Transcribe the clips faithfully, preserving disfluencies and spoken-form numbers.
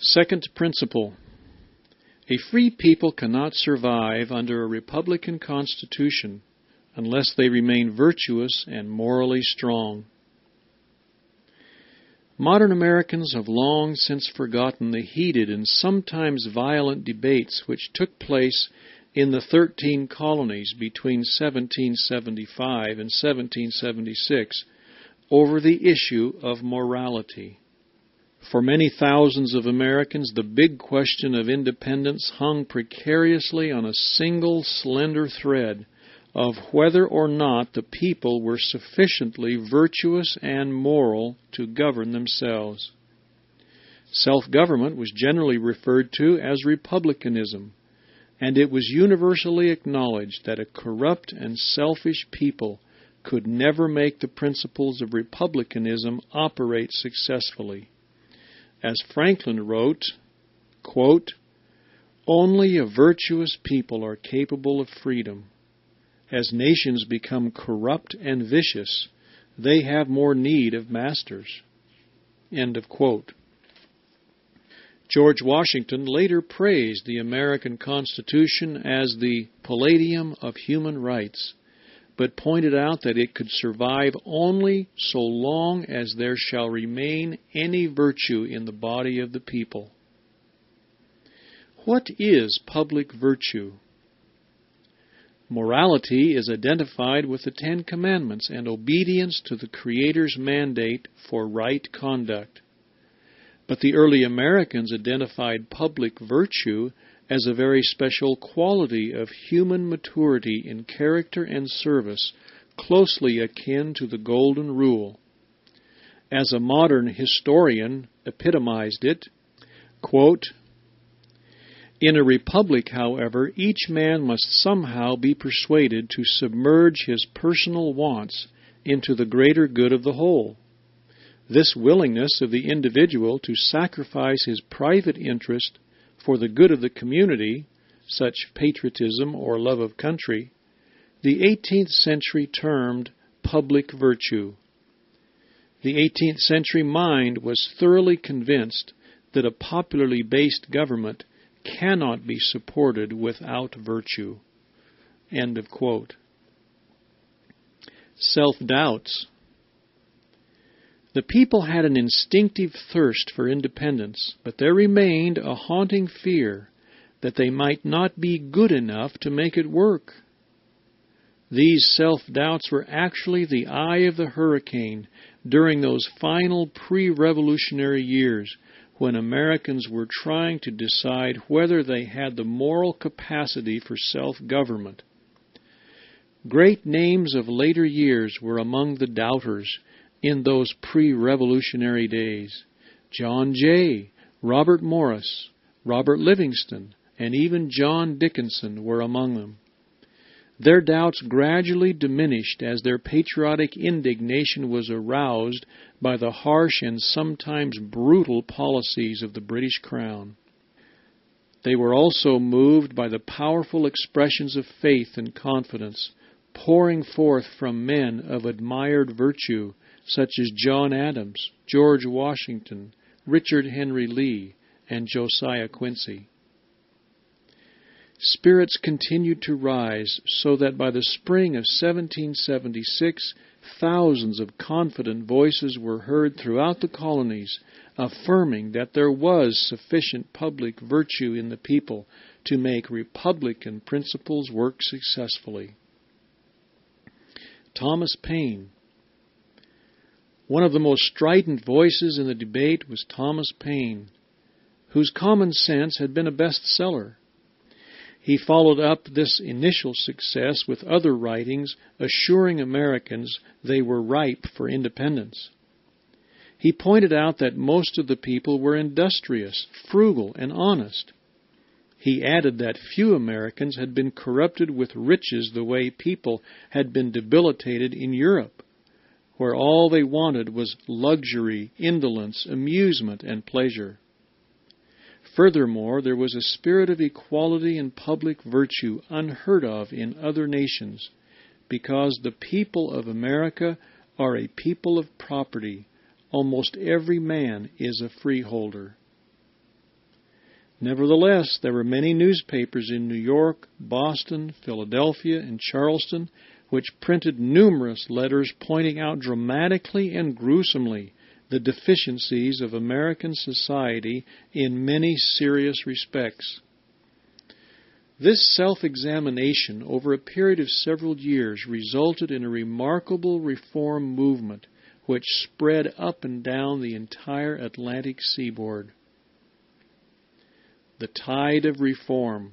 Second principle. A free people cannot survive under a republican constitution unless they remain virtuous and morally strong. Modern Americans have long since forgotten the heated and sometimes violent debates which took place in the thirteen colonies between seventeen seventy-five and seventeen seventy-six over the issue of morality. For many thousands of Americans, the big question of independence hung precariously on a single slender thread of whether or not the people were sufficiently virtuous and moral to govern themselves. Self-government was generally referred to as republicanism, and it was universally acknowledged that a corrupt and selfish people could never make the principles of republicanism operate successfully. As Franklin wrote, quote, "Only a virtuous people are capable of freedom. As nations become corrupt and vicious, they have more need of masters." End of quote. George Washington later praised the American Constitution as the palladium of human rights, but pointed out that it could survive only so long as there shall remain any virtue in the body of the people. What is public virtue? Morality is identified with the Ten Commandments and obedience to the Creator's mandate for right conduct. But the early Americans identified public virtue as a very special quality of human maturity in character and service, closely akin to the Golden Rule. As a modern historian epitomized it, quote, "In a republic, however, each man must somehow be persuaded to submerge his personal wants into the greater good of the whole. This willingness of the individual to sacrifice his private interest for the good of the community, such patriotism or love of country, the eighteenth century termed public virtue. The eighteenth century mind was thoroughly convinced that a popularly based government cannot be supported without virtue." End of quote. Self-doubts. The people had an instinctive thirst for independence, but there remained a haunting fear that they might not be good enough to make it work. These self-doubts were actually the eye of the hurricane during those final pre-revolutionary years when Americans were trying to decide whether they had the moral capacity for self-government. Great names of later years were among the doubters in those pre-revolutionary days. John Jay, Robert Morris, Robert Livingston, and even John Dickinson were among them. Their doubts gradually diminished as their patriotic indignation was aroused by the harsh and sometimes brutal policies of the British Crown. They were also moved by the powerful expressions of faith and confidence pouring forth from men of admired virtue such as John Adams, George Washington, Richard Henry Lee, and Josiah Quincy. Spirits continued to rise so that by the spring of seventeen seventy-six, thousands of confident voices were heard throughout the colonies affirming that there was sufficient public virtue in the people to make republican principles work successfully. Thomas Paine. One of the most strident voices in the debate was Thomas Paine, whose Common Sense had been a bestseller. He followed up this initial success with other writings assuring Americans they were ripe for independence. He pointed out that most of the people were industrious, frugal, and honest. He added that few Americans had been corrupted with riches the way people had been debilitated in Europe, where all they wanted was luxury, indolence, amusement, and pleasure. Furthermore, there was a spirit of equality and public virtue unheard of in other nations, because the people of America are a people of property. Almost every man is a freeholder. Nevertheless, there were many newspapers in New York, Boston, Philadelphia, and Charleston which printed numerous letters pointing out dramatically and gruesomely the deficiencies of American society in many serious respects. This self-examination over a period of several years resulted in a remarkable reform movement which spread up and down the entire Atlantic seaboard. The tide of reform.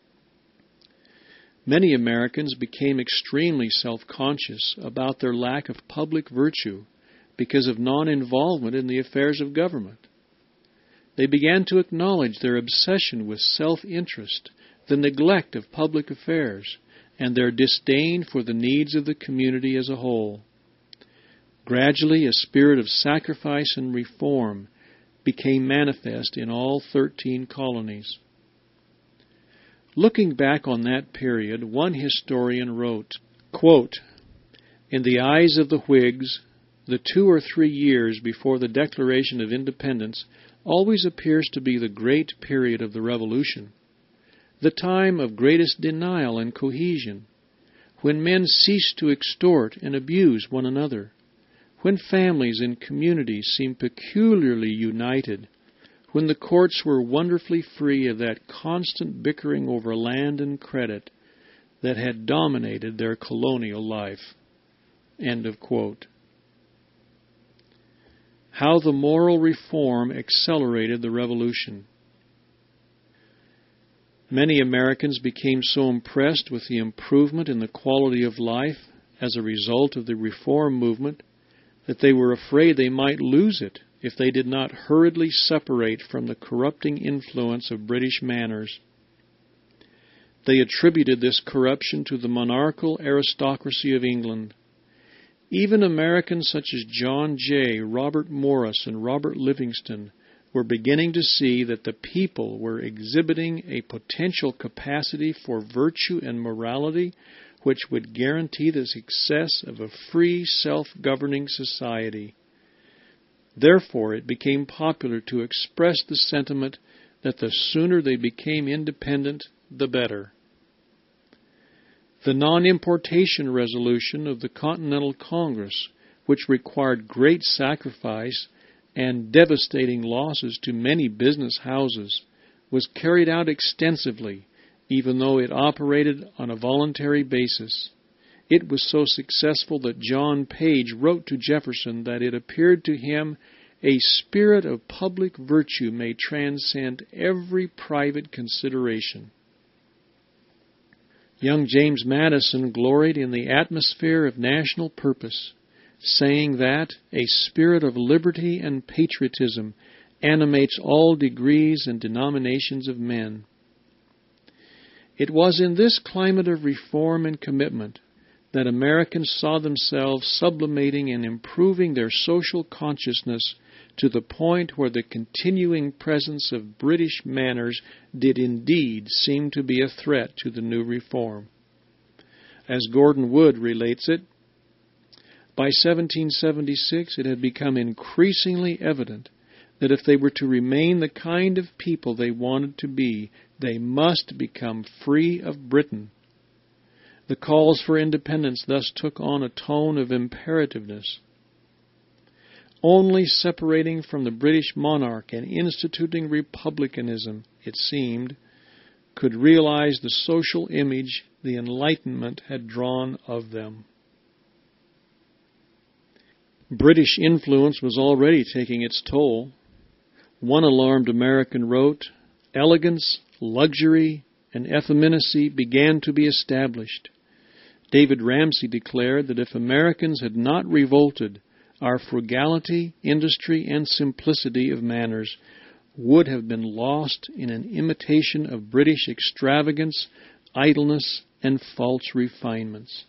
Many Americans became extremely self-conscious about their lack of public virtue because of non-involvement in the affairs of government. They began to acknowledge their obsession with self-interest, the neglect of public affairs, and their disdain for the needs of the community as a whole. Gradually, a spirit of sacrifice and reform became manifest in all thirteen colonies. Looking back on that period, one historian wrote, quote, "In the eyes of the Whigs, the two or three years before the Declaration of Independence always appears to be the great period of the Revolution, the time of greatest denial and cohesion, when men cease to extort and abuse one another, when families and communities seem peculiarly united, when the courts were wonderfully free of that constant bickering over land and credit that had dominated their colonial life." End of quote. How the moral reform accelerated the Revolution. Many Americans became so impressed with the improvement in the quality of life as a result of the reform movement that they were afraid they might lose it if they did not hurriedly separate from the corrupting influence of British manners. They attributed this corruption to the monarchical aristocracy of England. Even Americans such as John Jay, Robert Morris, and Robert Livingston were beginning to see that the people were exhibiting a potential capacity for virtue and morality which would guarantee the success of a free, self-governing society. Therefore, it became popular to express the sentiment that the sooner they became independent, the better. The non-importation resolution of the Continental Congress, which required great sacrifice and devastating losses to many business houses, was carried out extensively, even though it operated on a voluntary basis. It was so successful that John Page wrote to Jefferson that it appeared to him a spirit of public virtue may transcend every private consideration. Young James Madison gloried in the atmosphere of national purpose, saying that a spirit of liberty and patriotism animates all degrees and denominations of men. It was in this climate of reform and commitment that Americans saw themselves sublimating and improving their social consciousness to the point where the continuing presence of British manners did indeed seem to be a threat to the new reform. As Gordon Wood relates it, by seventeen seventy-six it had become increasingly evident that if they were to remain the kind of people they wanted to be, they must become free of Britain. The calls for independence thus took on a tone of imperativeness. Only separating from the British monarch and instituting republicanism, it seemed, could realize the social image the Enlightenment had drawn of them. British influence was already taking its toll. One alarmed American wrote, "Elegance, luxury, and effeminacy began to be established." David Ramsay declared that if Americans had not revolted, our frugality, industry, and simplicity of manners would have been lost in an imitation of British extravagance, idleness, and false refinements.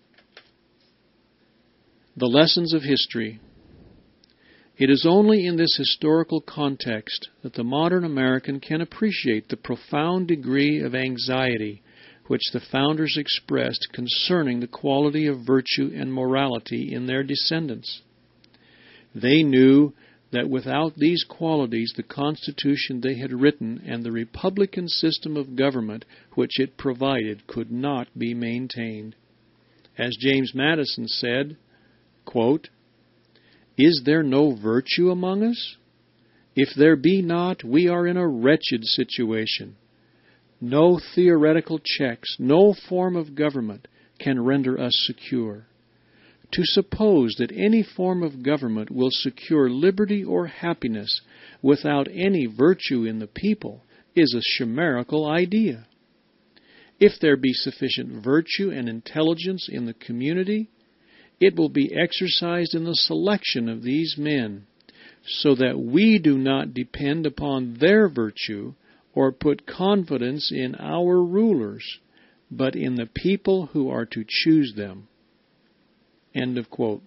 The lessons of history. It is only in this historical context that the modern American can appreciate the profound degree of anxiety which the founders expressed concerning the quality of virtue and morality in their descendants. They knew that without these qualities the Constitution they had written and the Republican system of government which it provided could not be maintained. As James Madison said, quote, "Is there no virtue among us? If there be not, we are in a wretched situation. No theoretical checks, no form of government can render us secure. To suppose that any form of government will secure liberty or happiness without any virtue in the people is a chimerical idea. If there be sufficient virtue and intelligence in the community, it will be exercised in the selection of these men, so that we do not depend upon their virtue or put confidence in our rulers, but in the people who are to choose them." End of quote.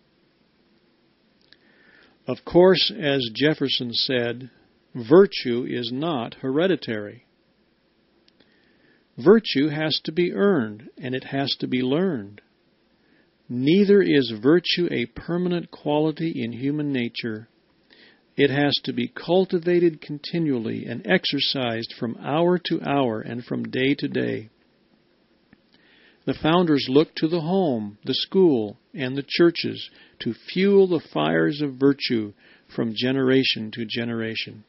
Of course, as Jefferson said, virtue is not hereditary. Virtue has to be earned, and it has to be learned. Neither is virtue a permanent quality in human nature. It has to be cultivated continually and exercised from hour to hour and from day to day. The founders looked to the home, the school, and the churches to fuel the fires of virtue from generation to generation.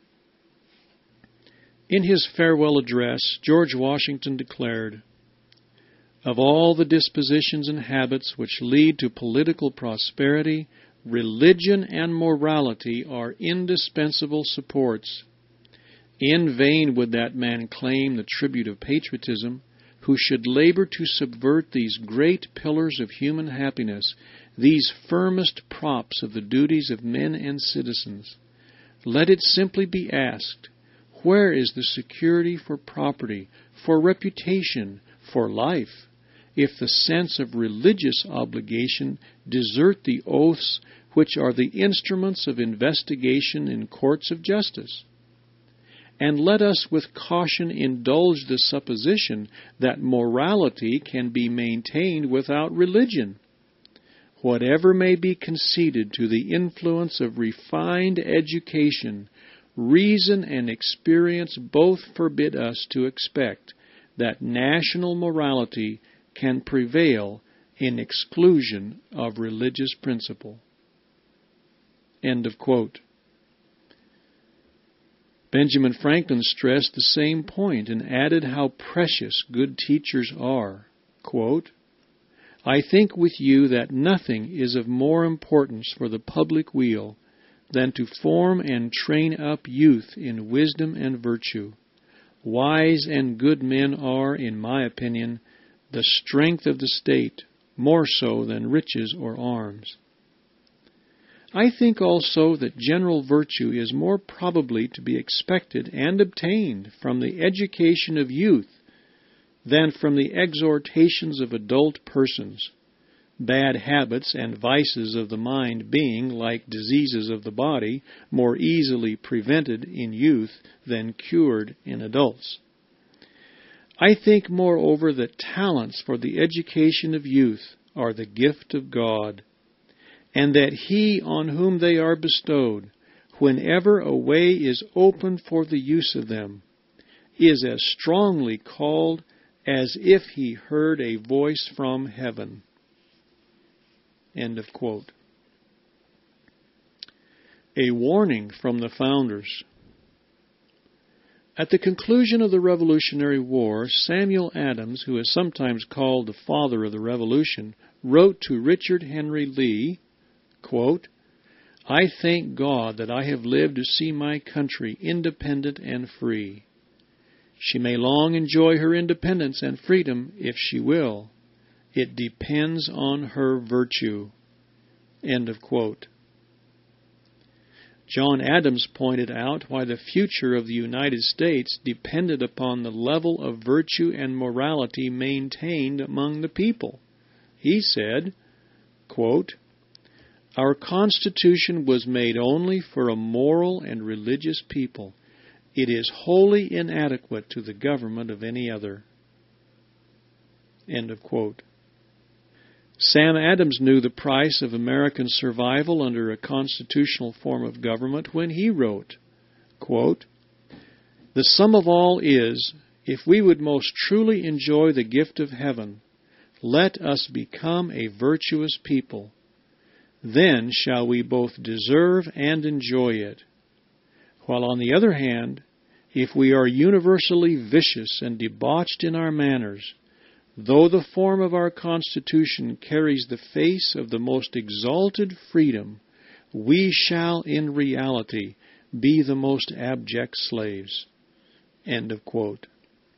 In his farewell address, George Washington declared, "Of all the dispositions and habits which lead to political prosperity, religion and morality are indispensable supports. In vain would that man claim the tribute of patriotism who should labor to subvert these great pillars of human happiness, these firmest props of the duties of men and citizens. Let it simply be asked, where is the security for property, for reputation, for life, if the sense of religious obligation desert the oaths which are the instruments of investigation in courts of justice? And let us with caution indulge the supposition that morality can be maintained without religion. Whatever may be conceded to the influence of refined education, reason and experience both forbid us to expect that national morality can prevail in exclusion of religious principle." End of quote. Benjamin Franklin stressed the same point and added how precious good teachers are. Quote, "I think with you that nothing is of more importance for the public weal than to form and train up youth in wisdom and virtue. Wise and good men are, in my opinion, the strength of the state, more so than riches or arms. I think also that general virtue is more probably to be expected and obtained from the education of youth than from the exhortations of adult persons, bad habits and vices of the mind being, like diseases of the body, more easily prevented in youth than cured in adults. I think, moreover, that talents for the education of youth are the gift of God, and that He on whom they are bestowed, whenever a way is opened for the use of them, is as strongly called as if He heard a voice from heaven." End of quote. A warning from the founders. At the conclusion of the Revolutionary War, Samuel Adams, who is sometimes called the father of the Revolution, wrote to Richard Henry Lee, quote, "I thank God that I have lived to see my country independent and free. She may long enjoy her independence and freedom if she will. It depends on her virtue." End of quote. John Adams pointed out why the future of the United States depended upon the level of virtue and morality maintained among the people. He said, quote, "Our Constitution was made only for a moral and religious people. It is wholly inadequate to the government of any other." End of quote. Sam Adams knew the price of American survival under a constitutional form of government when he wrote, quote, "The sum of all is, if we would most truly enjoy the gift of heaven, let us become a virtuous people. Then shall we both deserve and enjoy it. While on the other hand, if we are universally vicious and debauched in our manners, though the form of our Constitution carries the face of the most exalted freedom, we shall in reality be the most abject slaves." End of quote.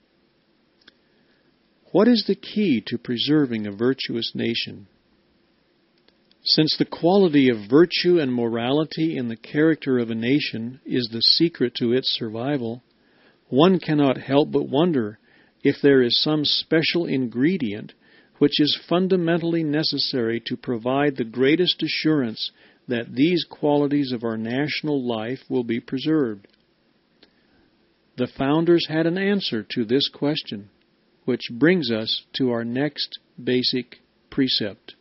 What is the key to preserving a virtuous nation? Since the quality of virtue and morality in the character of a nation is the secret to its survival, one cannot help but wonder if there is some special ingredient which is fundamentally necessary to provide the greatest assurance that these qualities of our national life will be preserved. The founders had an answer to this question, which brings us to our next basic precept.